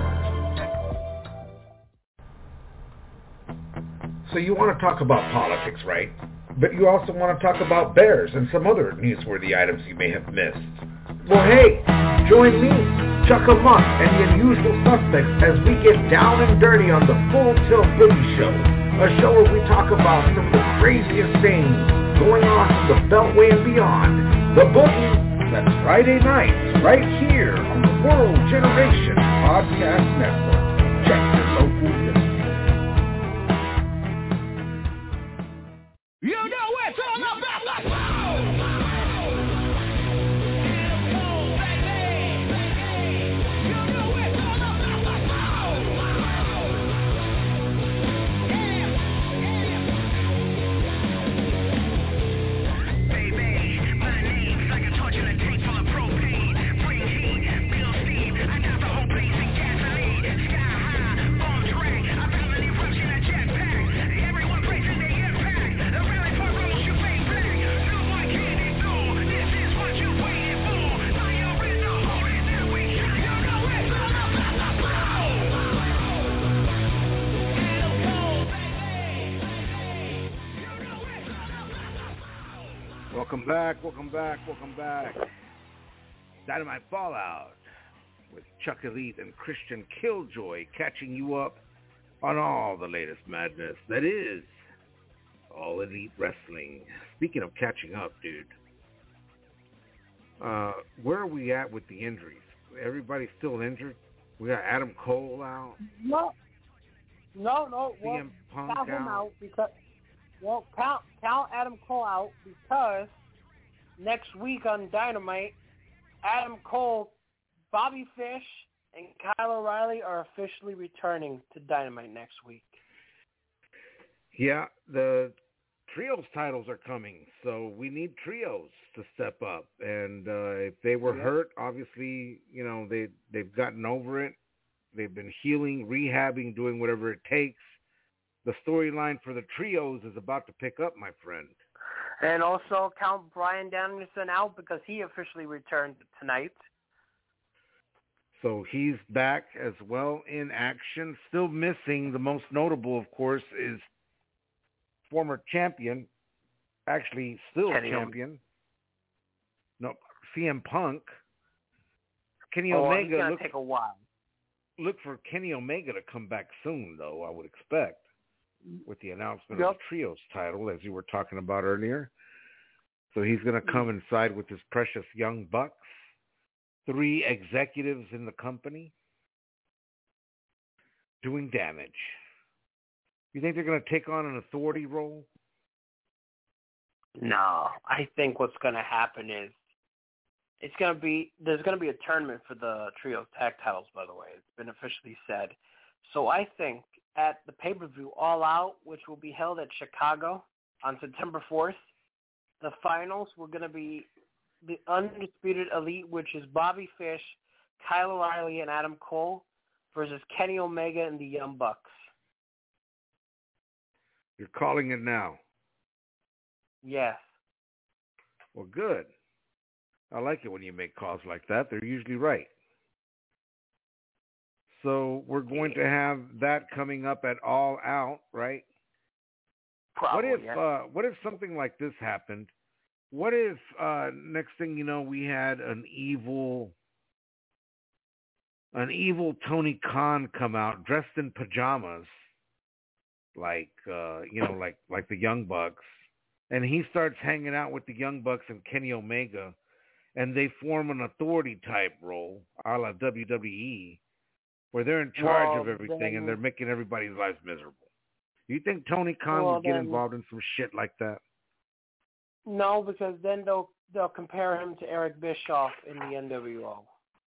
So you want to talk about politics, right? But you also want to talk about bears and some other newsworthy items you may have missed. Well, hey, join me, Chuck Amok, and the Unusual Suspects as we get down and dirty on the Full Tilt Boogie Show, a show where we talk about some of the craziest things going on from the Beltway and beyond. The Boogie, that's Friday nights, right here on the World Generation Podcast Network. Check your local list. You know it's all about the power! Welcome back, welcome back, welcome back. Dynamite Fallout with Chuck Elite and Christian Killjoy catching you up on all the latest madness that is All Elite Wrestling. Speaking of catching up, dude, uh, where are we at with the injuries? Everybody still injured? We got Adam Cole out. No, no, no. C M Well, Punk count him out. out because well, count count Adam Cole out because next week on Dynamite, Adam Cole, Bobby Fish, and Kyle O'Reilly are officially returning to Dynamite next week. Yeah, the trios titles are coming, so we need trios to step up. And uh, if they were yeah. hurt, obviously, you know, they, they've gotten over it. They've been healing, rehabbing, doing whatever it takes. The storyline for the trios is about to pick up, my friend. And also count Bryan Danielson out because he officially returned tonight. So he's back as well in action. Still missing. The most notable, of course, is former champion, actually still Kenny champion. Omega. No, C M Punk. Kenny oh, Omega. He's gonna look, take a while. Look for Kenny Omega to come back soon, though, I would expect, with the announcement yep. of the Trios title, as you were talking about earlier. So he's going to come inside with his precious young bucks. Three executives in the company doing damage. You think they're going to take on an authority role? No. I think what's going to happen is it's going to be, there's going to be a tournament for the Trios tag titles, by the way. It's been officially said. So I think at the pay-per-view All Out, which will be held at Chicago on September fourth, the finals were going to be the Undisputed Elite, which is Bobby Fish, Kyle O'Reilly, and Adam Cole, versus Kenny Omega and the Young Bucks. You're calling it now? Yes. Well, good. I like it when you make calls like that. They're usually right. So we're going to have that coming up at All Out, right? Probably, what if yeah. uh, what if something like this happened? What if uh, next thing you know we had an evil an evil Tony Khan come out dressed in pajamas, like uh, you know, like like the Young Bucks, and he starts hanging out with the Young Bucks and Kenny Omega, and they form an authority type role, a la W W E, where they're in charge well, of everything then, and they're making everybody's lives miserable. You think Tony Khan well, would get then, involved in some shit like that? No, because then they'll they'll compare him to Eric Bischoff in the N W O.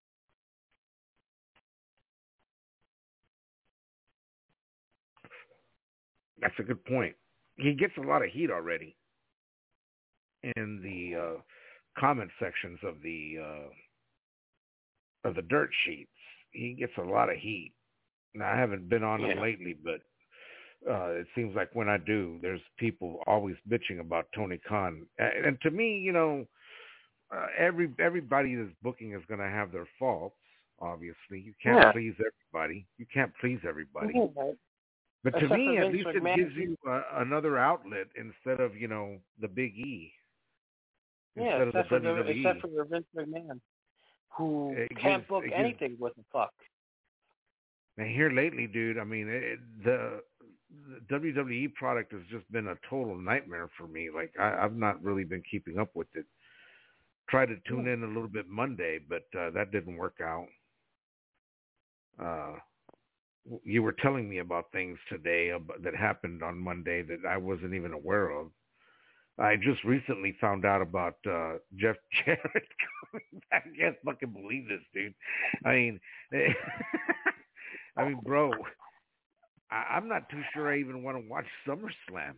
That's a good point. He gets a lot of heat already in the uh, comment sections of the uh, of the dirt sheets. He gets a lot of heat. Now, I haven't been on yeah. him lately, but uh, it seems like when I do, there's people always bitching about Tony Khan. And, and to me, you know, uh, every everybody that's booking is going to have their faults. Obviously, you can't yeah. please everybody. You can't please everybody. Mm-hmm. But to Except me, for at Vince least McMahon. it gives you uh, another outlet instead of, you know, the Big E. Yeah, Instead except of the for, W W E. the, except for Vince McMahon, who It can't gives- book it gives- anything with the fuck. And here lately, dude, I mean, it, the, the W W E product has just been a total nightmare for me. Like, I, I've not really been keeping up with it. Tried to tune in a little bit Monday, but uh, that didn't work out. Uh, you were telling me about things today about, that happened on Monday that I wasn't even aware of. I just recently found out about uh, Jeff Jarrett coming back. I can't fucking believe this, dude. I mean, I mean, bro, I, I'm not too sure I even want to watch SummerSlam.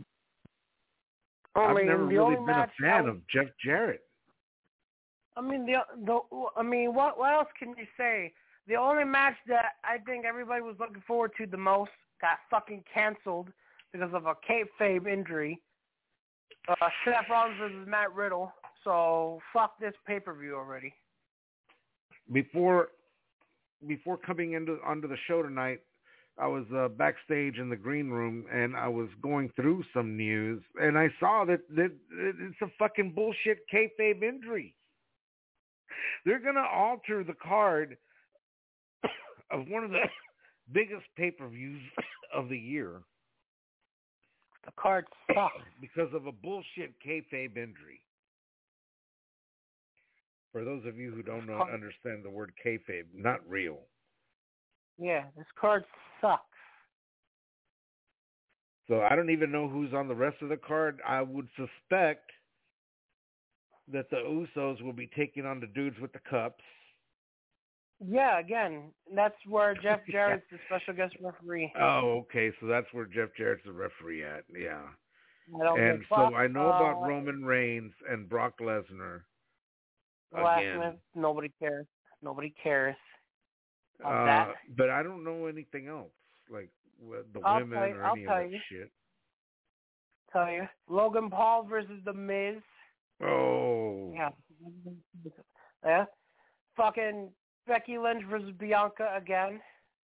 I I've mean, never the really only been match a fan was, of Jeff Jarrett. I mean, the the I mean, what what else can you say? The only match that I think everybody was looking forward to the most got fucking canceled because of a kayfabe injury. Uh, Seth Rollins versus Matt Riddle. So fuck this pay-per-view already. Before before coming into onto the show tonight, I was uh, backstage in the green room and I was going through some news and I saw that, that it's a fucking bullshit kayfabe injury. They're gonna alter the card of one of the biggest pay-per-views of the year. The card sucks. Because of a bullshit kayfabe injury. For those of you who don't know, understand the word kayfabe, not real. Yeah, this card sucks. So I don't even know who's on the rest of the card. I would suspect that the Usos will be taking on the dudes with the cups. Yeah, again, that's where Jeff Jarrett's the special guest referee. Oh, okay. So that's where Jeff Jarrett's the referee at. Yeah. I don't And give so fuck. I know about uh, Roman Reigns and Brock Lesnar. Lesnar, Again. nobody cares. Nobody cares about Uh, that. but I don't know anything else, like the I'll women tell you- or I'll any of tell that you. shit. tell you. Logan Paul versus The Miz. Oh. Yeah. Yeah. Fucking Becky Lynch versus Bianca again.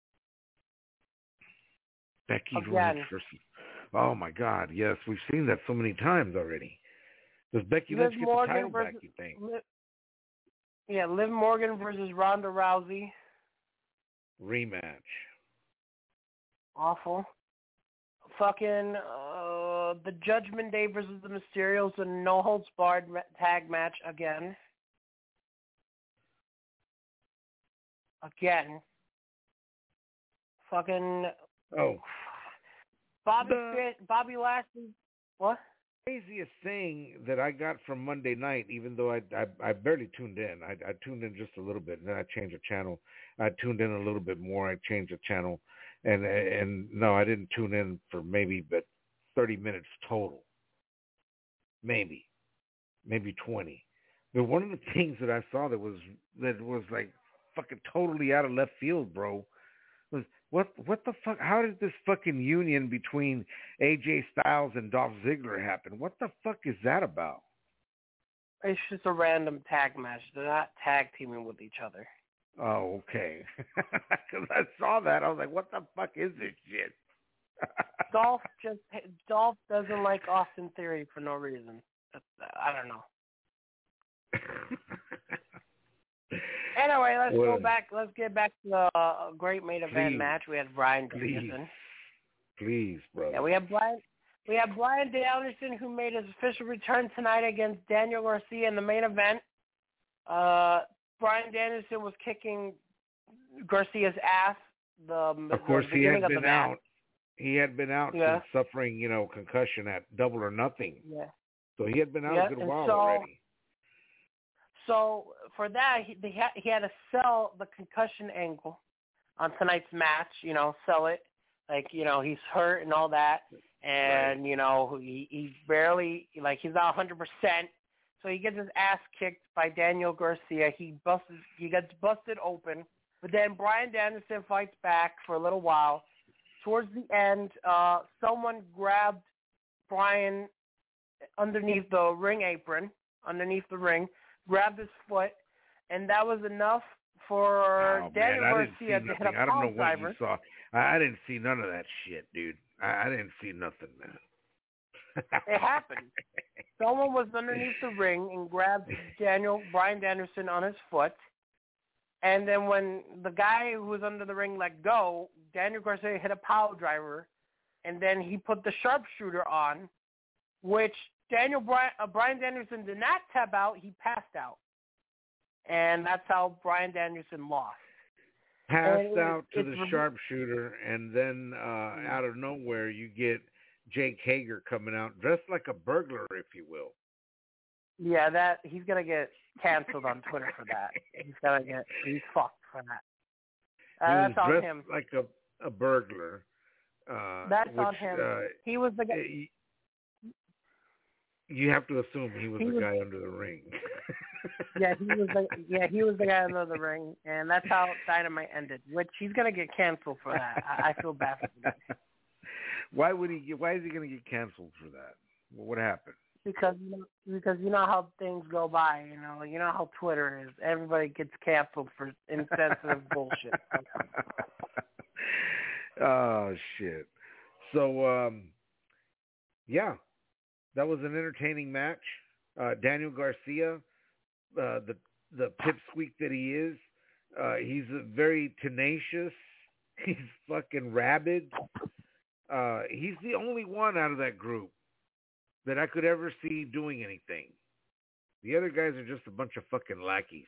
Becky again. Lynch versus... Oh, my God. Yes, we've seen that so many times already. Does Becky Liv Lynch get Morgan the title versus, back, you think? Liv, yeah, Liv Morgan versus Ronda Rousey. Rematch. Awful. Fucking uh, the Judgment Day versus the Mysterios and no holds barred tag match again. Again. Fucking. Oh. Bobby The Bobby Lashley. What? Craziest thing that I got from Monday night, even though I I, I barely tuned in. I, I tuned in just a little bit, and then I changed the channel. I tuned in a little bit more. I changed the channel, and and no, I didn't tune in for maybe but thirty minutes total. Maybe, maybe twenty. But one of the things that I saw that was that was like fucking totally out of left field, bro, was what what the fuck? How did this fucking union between A J Styles and Dolph Ziggler happen? What the fuck is that about? It's just a random tag match. They're not tag teaming with each other. Oh, okay. Because I saw that, I was like, what the fuck is this shit? Dolph just Dolph doesn't like Austin Theory for no reason. I don't know. Anyway, let's well, go back. Let's get back to the uh, great main event please, match. We had Bryan please, Danielson. Please, brother. Yeah, we have Brian. We have Bryan Danielson, who made his official return tonight against Daniel Garcia in the main event. Uh, Bryan Danielson was kicking Garcia's ass. The of course, the he had of been out. He had been out yeah. since suffering, you know, concussion at Double or Nothing. Yeah. So he had been out yeah, a good while so, already. So for that, he, he, had, he had to sell the concussion angle on tonight's match. You know, sell it like you know he's hurt and all that, and right. you know he he's barely like he's not one hundred percent. So he gets his ass kicked by Daniel Garcia. He busted, he gets busted open. But then Bryan Danielson fights back for a little while. Towards the end, uh, someone grabbed Bryan underneath the ring apron, underneath the ring, grabbed his foot, and that was enough for oh, Daniel man, Garcia to hit a I don't know what driver. you saw. I, I didn't see none of that shit, dude. I, I didn't see nothing, man. It happened. Someone was underneath the ring and grabbed Daniel Bryan Danielson on his foot. And then when the guy who was under the ring let go, Daniel Garcia hit a power driver, and then he put the sharpshooter on, which Daniel Bryan, uh, Bryan Danielson did not tap out. He passed out. And that's how Bryan Danielson lost. Passed and out it, to the re- sharpshooter, and then uh, out of nowhere you get Jake Hager coming out dressed like a burglar, if you will. Yeah, that he's gonna get canceled on Twitter for that. He's gonna get he's fucked for that. Uh, he that's was on dressed him. like a a burglar. Uh, that's which, on him. Uh, he was the guy. You have to assume he was he the was, guy under the ring. yeah, he was the yeah he was the guy under the ring, and that's how Dynamite ended. Which he's gonna get canceled for that. I, I feel bad for the guy. Why would he? Get, why is he gonna get canceled for that? Well, what happened? Because you know, because you know how things go by. You know, you know how Twitter is. Everybody gets canceled for insensitive bullshit. Oh shit! So um, yeah, that was an entertaining match. Uh, Daniel Garcia, uh, the the pipsqueak that he is, uh, he's a very tenacious. He's fucking rabid. Uh, he's the only one out of that group that I could ever see doing anything. The other guys are just a bunch of fucking lackeys.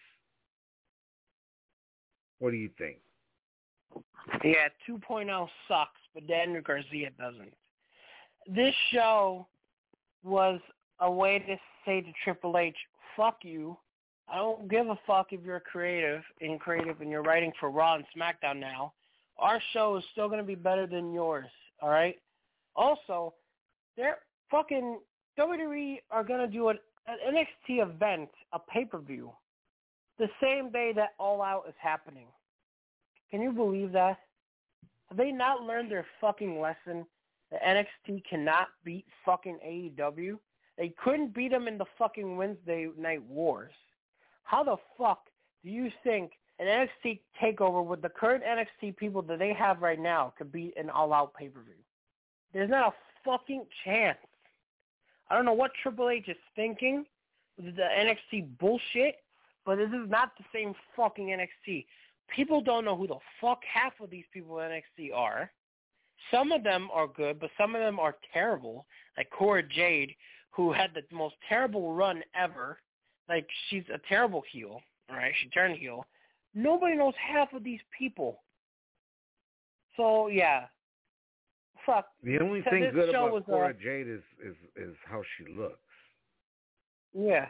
What do you think? Yeah, two point oh sucks, but Daniel Garcia doesn't. This show was a way to say to Triple H, fuck you. I don't give a fuck if you're creative and creative and you're writing for Raw and SmackDown now. Our show is still going to be better than yours, all right? Also, they're fucking W W E are going to do an, an N X T event, a pay-per-view, the same day that All Out is happening. Can you believe that? Have they not learned their fucking lesson? that N X T cannot beat fucking A E W. They couldn't beat them in the fucking Wednesday Night Wars. How the fuck do you think an N X T takeover with the current N X T people that they have right now could beat an all-out pay-per-view? There's not a fucking chance. I don't know what Triple H is thinking with the N X T bullshit, but this is not the same fucking N X T. People don't know who the fuck half of these people in N X T are. Some of them are good, but some of them are terrible. Like Cora Jade, who had the most terrible run ever. Like, she's a terrible heel, right? She turned heel. Nobody knows half of these people. So, yeah. Fuck. The only thing this good show about was, Cora uh, Jade is, is, is how she looks. Yeah.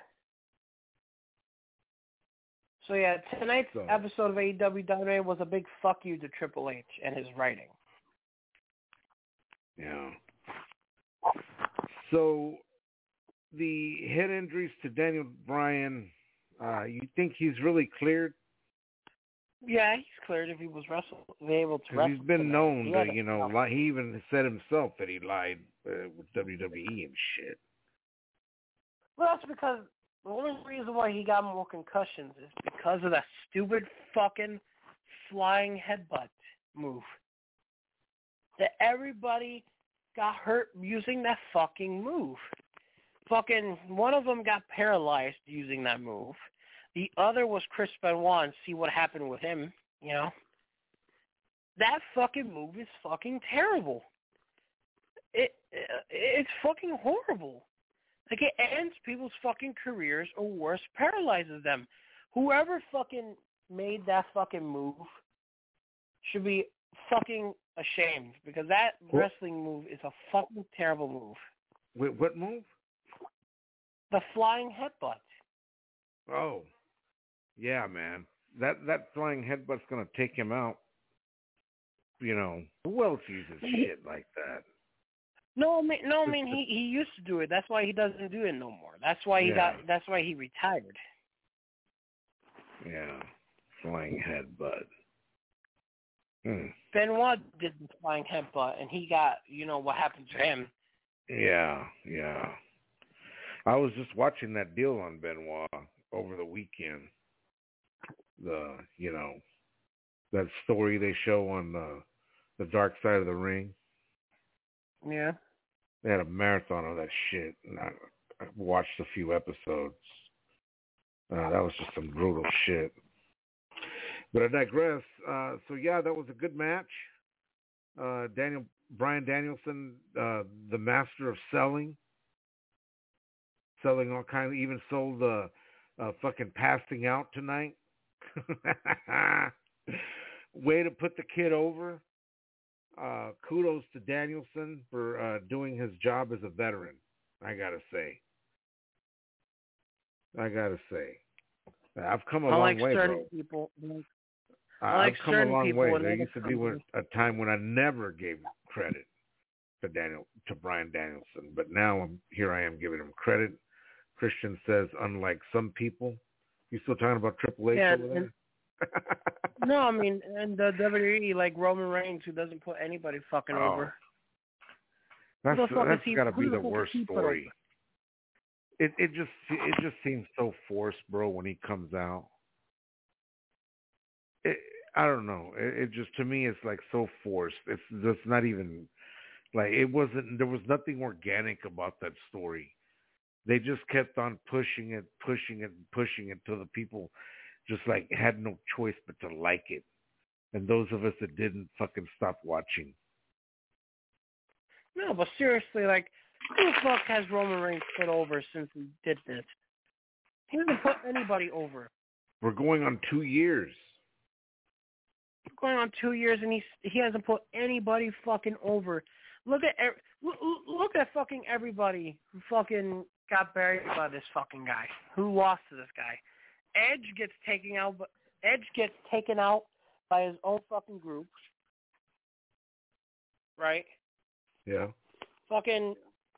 So, yeah, tonight's So. episode of A E W Dynamite was a big fuck you to Triple H and his writing. Yeah. So, the head injuries to Daniel Bryan, uh, you think he's really cleared? Yeah, he's cleared if he was wrestle, able to wrestle. He's been tonight. known He to, had a- you know, lie. He even said himself that he lied uh, with W W E and shit. Well, that's because the only reason why he got more concussions is because of that stupid fucking flying headbutt move. That everybody got hurt using that fucking move. Fucking one of them got paralyzed using that move. The other was Chris Benoit, and see what happened with him, you know? That fucking move is fucking terrible. It, it It's fucking horrible. Like, it ends people's fucking careers or worse, paralyzes them. Whoever fucking made that fucking move should be fucking ashamed, because that What? wrestling move is a fucking terrible move. Wait, what move? The flying headbutt. Oh, yeah, man. That that flying headbutt's gonna take him out. You know, who else uses shit like that? No, I mean, no, I mean he, he used to do it. That's why he doesn't do it no more. That's why he Yeah. got. That's why he retired. Yeah, flying headbutt. Hmm. Benoit did the flying headbutt, and he got. You know what happened to him? Yeah, yeah. I was just watching that deal on Benoit over the weekend. The, you know, that story they show on the, the Dark Side of the Ring. Yeah. They had a marathon of that shit, and I, I watched a few episodes. Uh, that was just some brutal shit. But I digress. Uh, so, yeah, that was a good match. Uh, Daniel Bryan Danielson, uh, the master of selling. Selling all kinds, even sold the uh, uh, fucking passing out tonight. Way to put the kid over. Uh, kudos to Danielson for uh, doing his job as a veteran, I gotta say. I gotta say. I've come a I long like way, certain bro. people. I like I've come a certain long people way. when There they used to come be to when, a time when I never gave credit to Daniel to Bryan Danielson, but now I'm here. I am giving him credit. Christian says, unlike some people. You still talking about Triple H Yeah, over there? No, I mean, and the W W E, like Roman Reigns, who doesn't put anybody fucking Oh. over. That's Who the fuck that's is he- got to who be the the fuck is worst he put story. It it just it just seems so forced, bro. When he comes out, it, I don't know. It, it just to me it's like so forced. It's just not even like it wasn't. There was nothing organic about that story. They just kept on pushing it, pushing it, pushing it till the people just like had no choice but to like it. And those of us that didn't fucking stop watching. No, but seriously, like, who the fuck has Roman Reigns put over since he did this? He hasn't put anybody over. We're going on two years. Going on two years, and he's he hasn't put anybody fucking over. Look at ev- look, look at fucking everybody who fucking got buried by this fucking guy. Who lost to this guy? Edge gets taken out. But Edge gets taken out by his own fucking group, right? Yeah. Fucking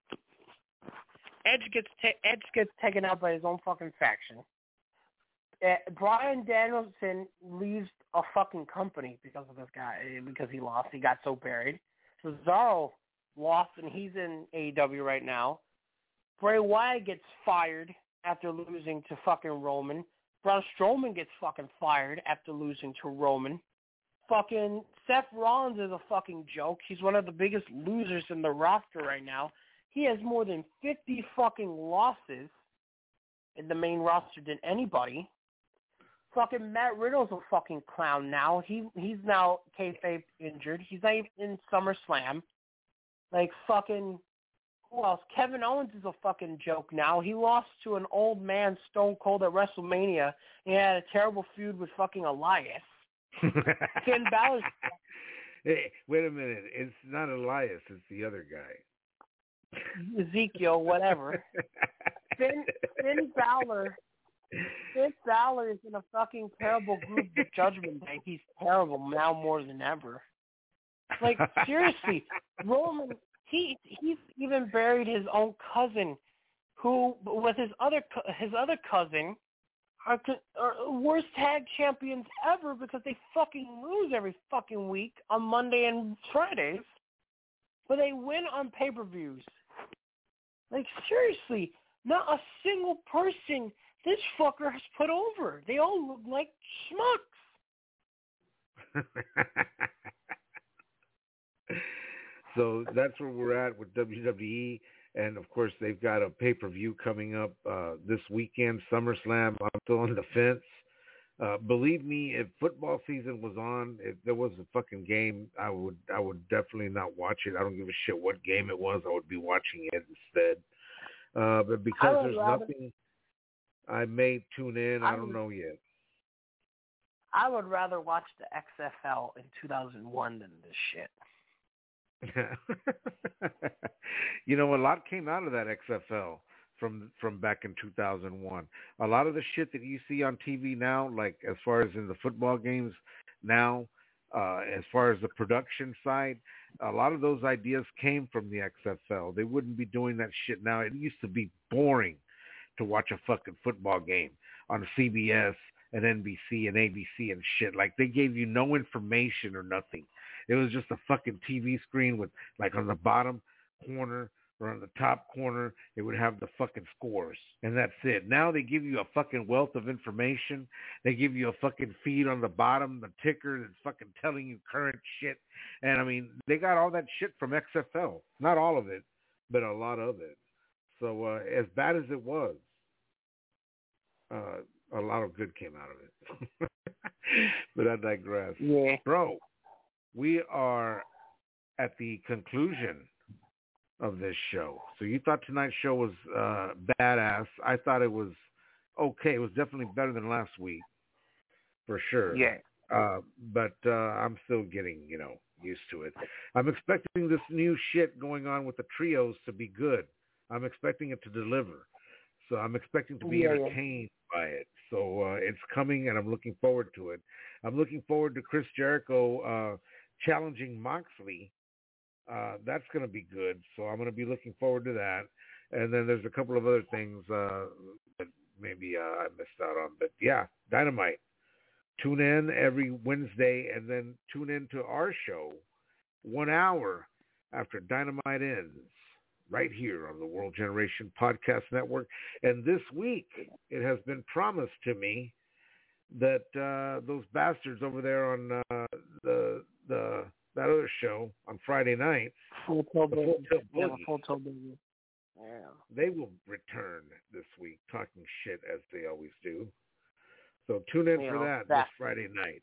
Edge gets ta- Edge gets taken out by his own fucking faction. Uh, Bryan Danielson leaves a fucking company because of this guy, because he lost. He got so buried. Cesaro lost, and he's in A E W right now. Bray Wyatt gets fired after losing to fucking Roman. Braun Strowman gets fucking fired after losing to Roman. Fucking Seth Rollins is a fucking joke. He's one of the biggest losers in the roster right now. He has more than fifty fucking losses in the main roster than anybody. Fucking Matt Riddle's a fucking clown now. He he's now kayfabe injured. He's not even in SummerSlam. Like fucking who else? Kevin Owens is a fucking joke now. He lost to an old man Stone Cold at WrestleMania. He had a terrible feud with fucking Elias. Finn Balor. Hey, wait a minute. It's not Elias. It's the other guy. Ezekiel, whatever. Finn, Finn Balor. Finn Balor is in a fucking terrible group with Judgment Day. He's terrible now more than ever. Like, seriously, Roman, he he's even buried his own cousin, who, with his other his other cousin, are, are worst tag champions ever because they fucking lose every fucking week on Monday and Fridays, but they win on pay-per-views. Like, seriously, not a single person this fucker has put over. They all look like schmucks. So that's where we're at with W W E. And, of course, they've got a pay-per-view coming up uh, this weekend, SummerSlam. I'm still on the fence. Uh, believe me, if football season was on, if there was a fucking game, I would I would definitely not watch it. I don't give a shit what game it was. I would be watching it instead. Uh, but because there's rather, nothing, I may tune in. I, I don't would, know yet. I would rather watch the X F L in two thousand one than this shit. You know, a lot came out of that X F L from from back in two thousand one. A lot of the shit that you see on T V now, like as far as in the football games now, uh, as far as the production side, a lot of those ideas came from the X F L. They wouldn't be doing that shit now. It used to be boring to watch a fucking football game on C B S and N B C and A B C and shit. Like, they gave you no information or nothing. It was just a fucking T V screen with, like, on the bottom corner or on the top corner, it would have the fucking scores. And that's it. Now they give you a fucking wealth of information. They give you a fucking feed on the bottom, the ticker that's fucking telling you current shit. And, I mean, they got all that shit from X F L. Not all of it, but a lot of it. So uh, as bad as it was, uh, a lot of good came out of it. But I digress. Yeah. Bro, we are at the conclusion of this show. So you thought tonight's show was uh, badass. I thought it was okay. It was definitely better than last week, for sure. Yeah. Uh, but uh, I'm still getting, you know, used to it. I'm expecting this new shit going on with the trios to be good. I'm expecting it to deliver. So I'm expecting to be yeah, entertained yeah. by it. So uh, it's coming, and I'm looking forward to it. I'm looking forward to Chris Jericho uh, challenging Moxley. Uh, that's going to be good. So I'm going to be looking forward to that. And then there's a couple of other things uh, that maybe uh, I missed out on. But, yeah, Dynamite. Tune in every Wednesday, and then tune in to our show one hour after Dynamite ends, right here on the World Generation Podcast Network. And this week, it has been promised to me that uh, those bastards over there on uh, the the that other show on Friday nights, Full Tilt Boogie, yeah, they will return this week, talking shit as they always do. So tune in you for know, that, that this Friday night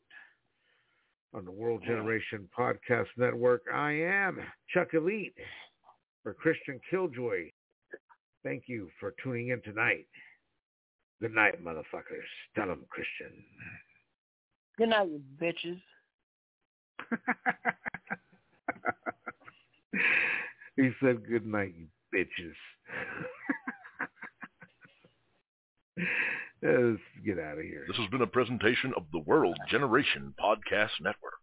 on the World Generation Podcast Network. I am Chuck Elite for Christian Killjoy. Thank you for tuning in tonight. Good night, motherfuckers. Tell them, Christian. Good night, you bitches. He said, good night, you bitches. Let's get out of here. This has been a presentation of the World Generation Podcast Network.